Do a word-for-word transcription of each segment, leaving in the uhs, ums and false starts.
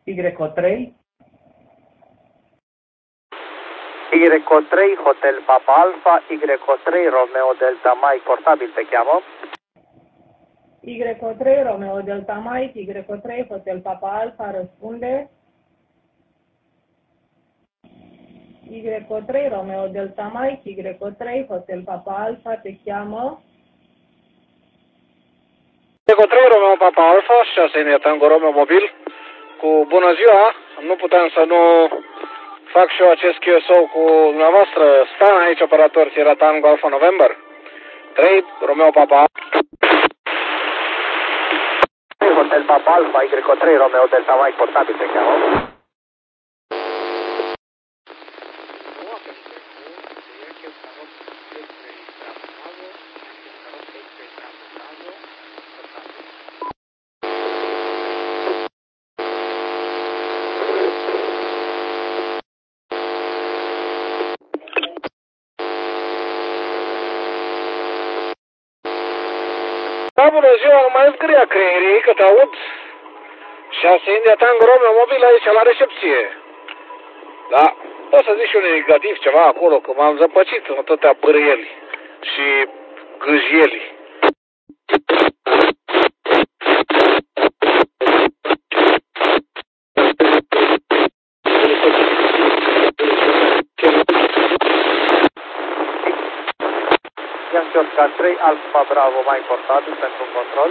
Y O trei. Y O trei, Hotel Papa Alpha, Y O trei, Romeo Delta Mike, portabil te cheamă. Y O trei, Romeo Delta Mike, Y O trei, Hotel Papa Alpha, răspunde. Y O trei, Romeo Delta Mike, Y O trei, Hotel Papa Alpha, te cheamă. Y O trei, Romeo Papa Alpha, șase India Tango Romeo mobil. Cu bună ziua, nu puteam să nu fac și eu acest Q S O cu dumneavoastră. Stan aici, operator Sierra Tango Alpha November. trei, Romeo Papa Alpha. Hotel Papa Alpha, Y O trei, Romeo Delta Mike, portabil te cheamă. Da, bună ziua, nu mai zgâria creierii, că te aud. șase India Tango Romeo mobil aici la recepție. Da, pot să zici și un negativ ceva acolo, că m-am zăpăcit în atâtea bârâieli și gâjieli. Oscar trei, Alpha Bravo, mai portabil pentru control.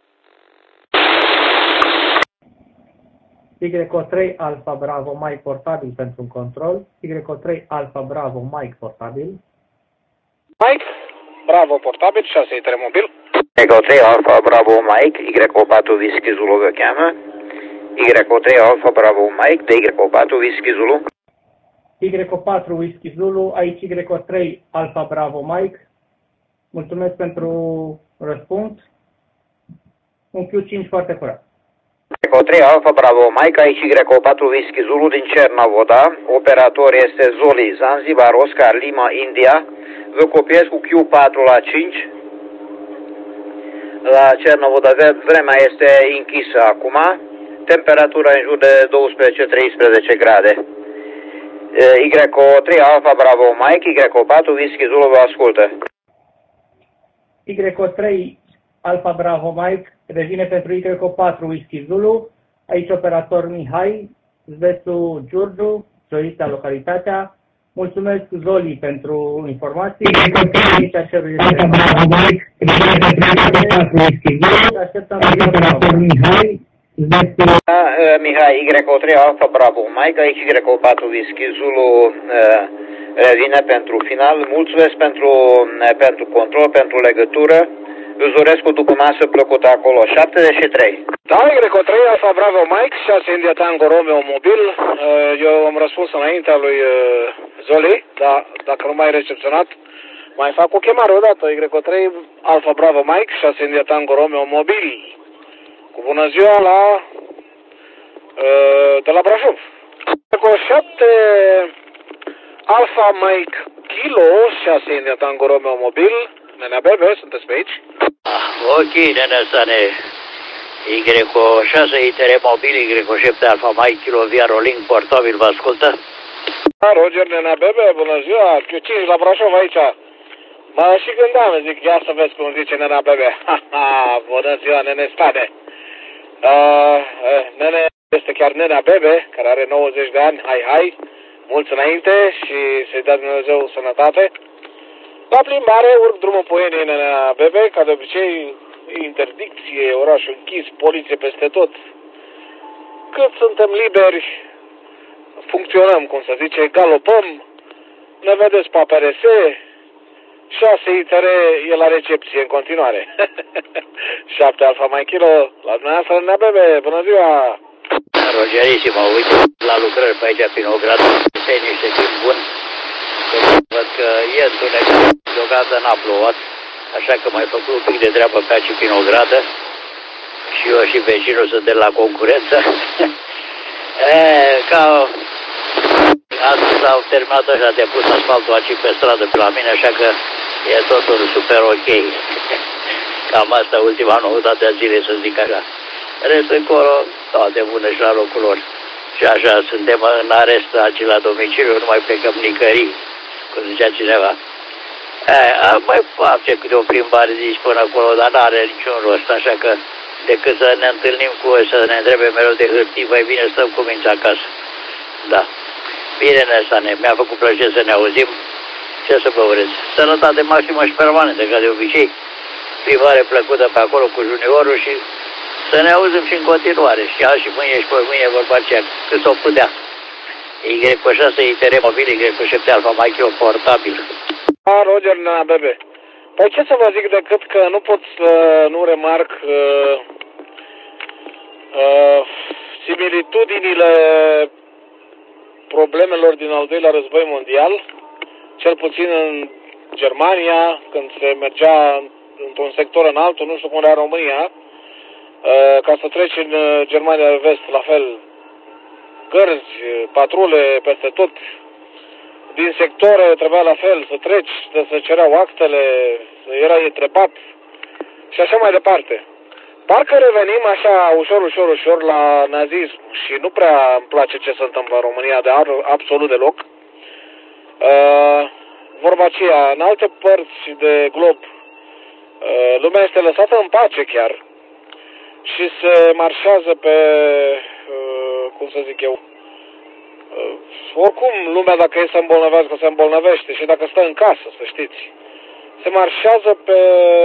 Y O trei, Alpha Bravo, Mike, portabil pentru un control. Y O trei, Alpha Bravo, Mike, portabil. Mike, Bravo, portabil, șase trei mobil. Y O trei, Alpha Bravo, Mike, Y O patru, Whisky Zulu vă cheamă. Y O trei, Alpha Bravo, Mike, de Y O patru, Whisky Zulu. Y O patru, Whisky Zulu, aici Y O trei, Alpha Bravo, Mike. Mulțumesc pentru răspuns. Un Q cinci foarte curat. Y O trei, Alpha Bravo, Mike, aici Y O patru, Whisky Zulu din Cernavoda. Operator este Zoli, Zanzibar, Oscar, Lima, India. Vă copiez cu Q patru la cinci. La Cernavoda vremea este închisă acum. Temperatura în jur de douăsprezece treisprezece grade. Y O trei, Alpha Bravo, Mike, Y O patru, Whisky Zulu vă ascultă. Y O trei, Alpha Bravo, Mike, revine pentru Y O patru, Whisky Zulu. Aici operator Mihai, Zvețu Giurgiu, Zorita localitatea. Mulțumesc Zoli pentru informații. Y O trei, Alpha Bravo, Mike, revine pentru Y O patru, Whisky Zulu. Așteptăm operator Mihai, Zvețu. Mihai, Y O trei, Alpha Bravo, Mike, aici Y O patru, Whisky Zulu revine pentru final. Mulțumesc pentru, pentru control, pentru legătură. Îți doresc o după masă plăcută acolo. șaptezeci și trei. Da, Y O trei, Alpha Bravo, Mike, șase India Tango Romeo mobil. Eu am răspuns înaintea lui Zoli, dar dacă nu mai e recepționat, mai fac o chemare odată. Y O trei, Alpha Bravo, Mike, șase India Tango Romeo mobil. Cu bună ziua la de la Brașov. Cu șapte Alpha Mike Kilo, șase India Tango Romeo mobil. Nenea Bebe, sunteți pe aici? Ah, ok, nenea Sane. Y șase I T R mobil, Y șapte Alpha Mike Kilo via Rolling portabil, vă ascultă? Da, Roger, nenea Bebe, bună ziua, Q cinci la Brașov aici. Mă și gândeam, zic, ia să vezi cum zice nenea Bebe. Ha, ha, bună ziua, nene Stane. Uh, nene este chiar nenea Bebe, care are nouăzeci de ani, hai, hai, mulți înainte și să-i dea Dumnezeu sănătate. La plimbare, urc drumul Poienii, nenea Bebe, ca de obicei, interdicție, orașul închis, poliție peste tot. Cât suntem liberi, funcționăm, cum să zice, galopăm, ne vedeți pe A P R S, șase I T R e la recepție în continuare. șapte Alpha Mike Kilo, la dumneavoastră, nenea Bebe, bună ziua! Rogerisimo, uite, la lucrări pe aici, prin Ograd, este niște timp bun. Văd că e întunecat, deocamdată n-a plouat, așa că mai făcut un pic de treabă pe aici, prin Ogradă. Și eu și vecinul suntem la concurență. e, ca... Astăzi s-au terminat așa de pus asfaltul aici pe stradă pe la mine, așa că e totul super ok. Cam asta ultima noutate a zilei, să zic așa. Restul încolo, toate bune și la locul lor. Și așa suntem în arest aici la domiciliu, nu mai plecăm nicării, cum zicea cineva. A, mai face câte o plimbare de aici până acolo, dar n-are niciun rost, așa că decât să ne întâlnim cu ei, să ne întrebe mereu de hârtii, mai bine stăm cu minți acasă. Da. Bine, Nestane, mi-a făcut plăcere să ne auzim. Ce să vă urez? Sănătate maximă și permanentă, ca de obicei. Plimbare plăcută pe acolo cu juniorul și să ne auzim și în continuare. Și azi și mâine și pe mâine vorba aceea, cât s-o putea. Y șase, I T R mobil, Y șapte Alfa Micro portabil. A, Roger, na, bebe. Păi ce să vă zic decât că nu pot să nu remarc uh, uh, similitudinile problemelor din al doilea război mondial, cel puțin în Germania, când se mergea într-un sector în altul, nu știu cum era România, uh, ca să treci în Germania de vest, la fel, gărzi, patrule peste tot. Din sectoare trebuia la fel să treci, să se cereau actele, erai întrebat și așa mai departe. Parcă revenim așa ușor, ușor, ușor la nazism și nu prea îmi place ce se întâmplă în România de absolut deloc. Uh, vorba aceea, în alte părți de glob, uh, lumea este lăsată în pace chiar și se marșează pe, uh, cum să zic eu, Uh, oricum, lumea dacă e să îmbolnăvească, se îmbolnăvește și dacă stă în casă, să știți. Se marșează pe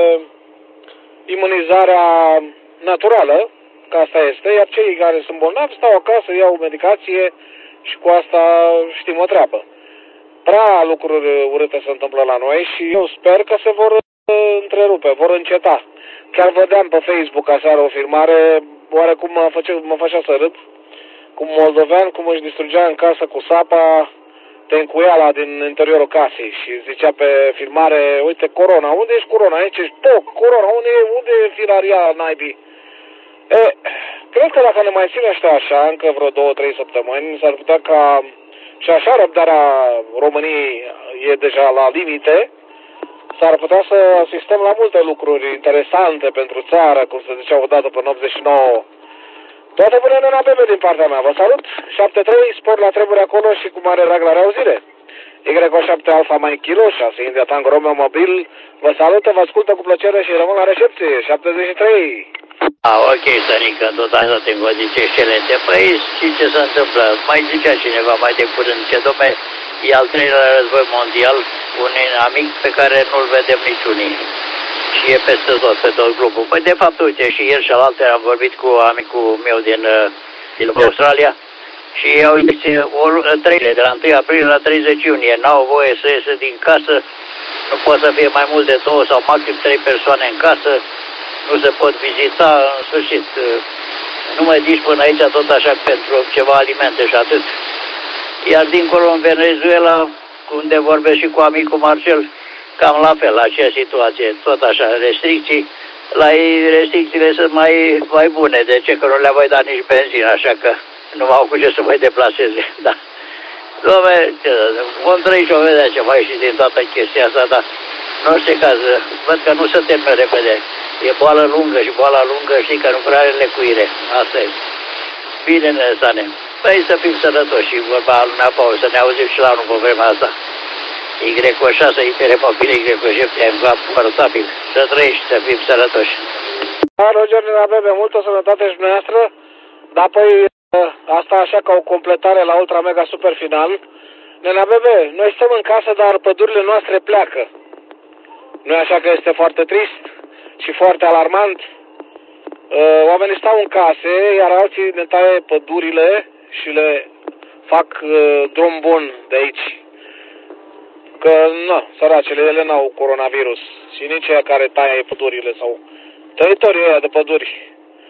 imunizarea naturală, că asta este, iar cei care sunt bolnavi stau acasă, iau medicație și cu asta știm o treabă. Prea lucruri urâte se întâmplă la noi și eu sper că se vor întrerupe, vor înceta. Chiar vedeam pe Facebook aseară o filmare, oarecum mă făcea, mă făcea să râd, cum moldovean, cum își distrugea în casă cu sapa tencuiala din interiorul casei și zicea pe filmare, uite, Corona, unde ești Corona? Aici ești toc, Corona, unde e, unde e filaria naibii? E, cred că dacă ne mai ține ăștia așa, încă vreo două, trei săptămâni, s-ar putea ca și așa răbdarea României e deja la limite, s-ar putea să asistăm la multe lucruri interesante pentru țară, cum se zicea odată până optzeci și nouă. Toate bune, Nena Bebe, din partea mea. Vă salut. șapte trei, spor la treburi acolo și cu mare drag la reauzire. Y șapte Alfa Mike Kilo, șase India Tango Romeo Mobil. Vă salută, vă ascultă cu plăcere și rămân la recepție. șaptezeci și trei. Ah, ok, Sănică, tot așa te condiții excelente. Păi, și ce se întâmplă? Mai zicea cineva mai de curând ce, dom'le, e al treilea război mondial, un inamic pe care nu-l vedem niciunii. Și e peste tot, pe tot globul. Păi, de fapt, uite, și ieri și alaltă am vorbit cu amicul meu din, din Australia și au zis o trei de la întâi aprilie la treizeci iunie. N-au voie să iese din casă, nu pot să fie mai mult de două sau maxim trei persoane în casă, nu se pot vizita, în sfârșit. Nu mai zici până aici tot așa pentru ceva alimente și atât. Iar dincolo în Venezuela, unde vorbesc și cu amicul Marcel, cam la fel, la aceea situație, tot așa, restricții. La ei restricțiile sunt mai, mai bune, de ce că nu le-a mai dat nici benzină, așa că nu au cu ce să mai deplaseze, da. Dom'le, vom trăi și o vedea ce mai ieși din toată chestia asta, dar în orice caz, văd că nu se termină repede. E boală lungă și boala lungă știi că nu prea are lecuire, asta e. Bine, Nesane. Păi să fim sănătoși și vorba lumea Paul, să ne auzim și la anul pe vremea asta. Y șase, I T R mobil, Y șapte, M V portabil. Să trăiești, să fim sănătoși. Da, Roger, ne avem multă sănătate și dumneavoastră, dar păi asta așa ca o completare la ultra mega super final. Nena Bebe, noi stăm în casă, dar pădurile noastre pleacă. Nu așa că este foarte trist și foarte alarmant? Oamenii stau în case, iar alții ne taie pădurile și le fac drum bun de aici. Că, nu, săracele, ele n-au coronavirus și nici aia care taie pădurile sau tăitorii ăia de păduri.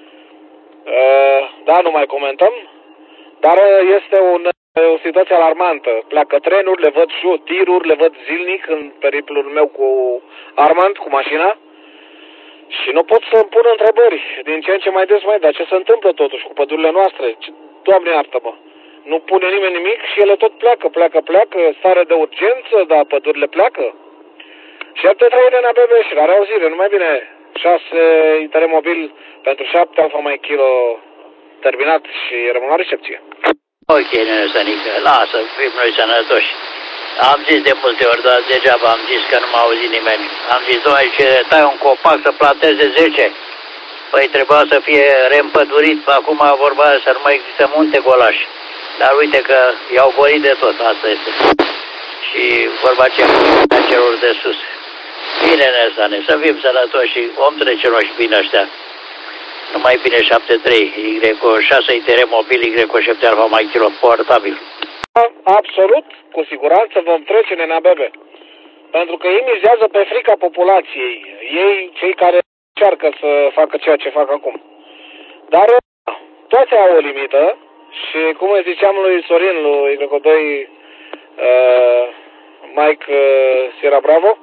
Da, nu mai comentăm, dar este un, o situație alarmantă. Pleacă trenuri, le văd și eu, tiruri, le văd zilnic în periplul meu cu Armand, cu mașina. Și nu pot să-mi pun întrebări din ce în ce mai des mai, dar ce se întâmplă totuși cu pădurile noastre? Doamne iartă-mă! Nu pune nimeni nimic și ele tot pleacă, pleacă, pleacă, stare de urgență, dar pădurile pleacă. șapte trei de Nena Bebe și la reauzire, numai bine, șase I T R mobil pentru șapte Alfa Mike Kilo terminat și rămân la recepție. Ok, nene Sănică, lasă, fim noi sănătoși. Am zis de multe ori, dar degeaba am zis că nu m-a auzit nimeni. Am zis, doamne, ce tai un copac să planteze zece. Păi trebuia să fie reîmpădurit, acum vorba aia, să nu mai există munte golași. Dar uite că i-au golit de tot, asta este. Și vorba aceea a celor de sus. Bine, Nesane, să fim sănătoși și om trece și bine ăștia. Numai bine șapte trei, Y șase, I T R mobil, Y șapte Alfa mai kilo portabil. Absolut, cu siguranță vom trece, nenea Bebe. Pentru că ei mizează pe frica populației. Ei, cei care încearcă să facă ceea ce fac acum. Dar toate au o limită și, cum îi ziceam lui Sorin, lui Y doi uh, Mike uh, Sierra Bravo,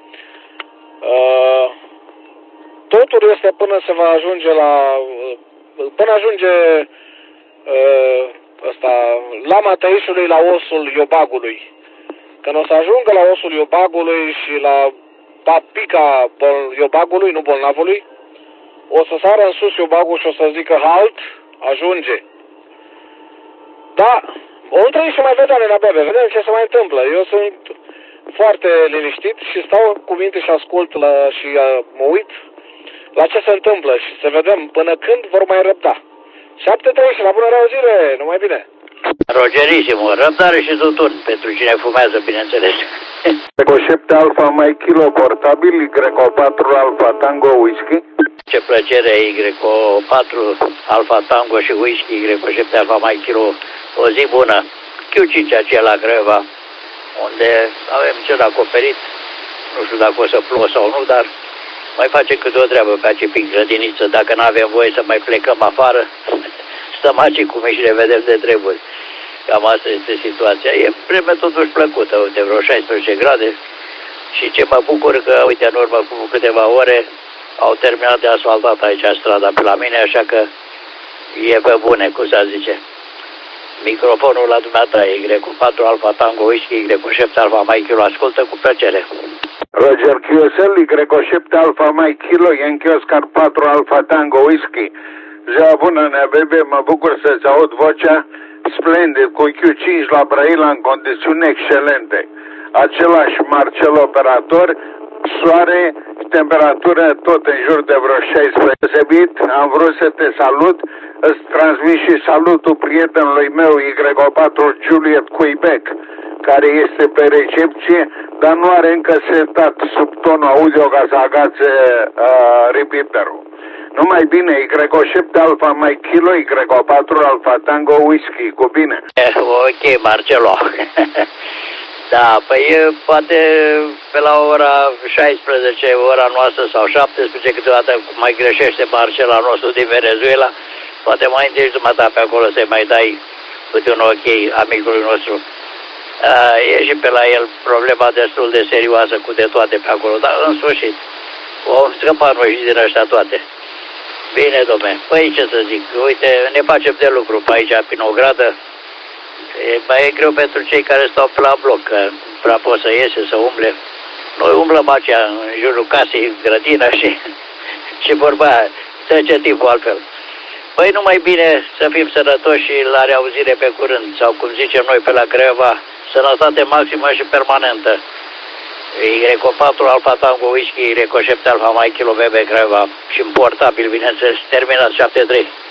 uh, totul este până se va ajunge la... Uh, până ajunge uh, ăsta, lama tăișului la osul iobagului. Când o să ajungă la osul iobagului și la pica iobagului, nu bolnavului, o să sară în sus iobagul și o să zică halt, ajunge. Da, o întrei și mai vedem la Bebe, vedem ce se mai întâmplă. Eu sunt foarte liniștit și stau cu minte și ascult la, și uh, mă uit la ce se întâmplă și să vedem până când vor mai răbda. șapte trei și la bună reauzire, numai bine. Rogerisimo, răbdare și tutun, pentru cine fumează, bineînțeles. Y șapte Alfa mai kilo portabil, Y patru Alfa Tango Whisky. Ce plăcere, Y patru Alfa Tango și Whisky, Y șapte Alfa mai kilo, o zi bună. Q cinci aceea la Craiova, unde avem cel acoperit, nu știu dacă o să plouă sau nu, dar mai face câte o treabă pe aici prin grădiniță, dacă nu avem voie să mai plecăm afară, stăm aici cu mici și ne vedem de treburi. Cam asta este situația. E vreme totuși plăcută, uite, vreo șaisprezece grade și ce mă bucur că, uite, în urmă cu câteva ore au terminat de asfaltat aici strada pe la mine, așa că e pe bune, cum să zice. Microfonul la dumneata, Y patru Alfa Tango Whisky, Y șapte Alfa mai kilo, ascultă cu plăcere. Roger Q S L, Y șapte Alfa mai kilo, Yankee Oscar patru Alfa Tango Whisky. Ziua bună, nea Bebe, mă bucur să-ți aud vocea. Splendid, cu Q cinci la Brăila în condiții excelente. Același Marcel operator, soare, temperatură tot în jur de vreo șaisprezece. Am vrut să te salut, îți transmit și salutul prietenului meu Y patru Juliet Quebec, care este pe recepție, dar nu are încă setat sub tonul audio ca să agațe uh, repeaterul. Numai bine, Y șapte Alfa mai kilo, Y patru Alfa Tango Whisky, cu bine. Ok, Marcelo. Da, păi poate pe la ora șaisprezece, ora noastră, sau șaptesprezece, câteodată mai greșește Marcela nostru din Venezuela, poate mai întâi jumătate pe acolo să mai dai câte un ok amicului nostru. Uh, e și pe la el problema destul de serioasă cu de toate pe acolo, dar în sfârșit, o scăpat noi și din ăștia toate. Bine, domne. Păi ce să zic, uite, ne facem de lucru pe aici, prin o gradă. E mai e greu pentru cei care stau pe la bloc, că prea pot să iese, să umble. Noi umblăm aici, în jurul casei, grădina și, și vorba aia, trece timpul altfel. Păi numai bine să fim sănătoși și la reauzire pe curând, sau cum zicem noi pe la Craiova, sănătate maximă și permanentă. Y patru Alfa Tango Whisky, Y șapte Alfa mai kilo Bebe Craiova și în portabil, bineînțeles, terminat șapte trei.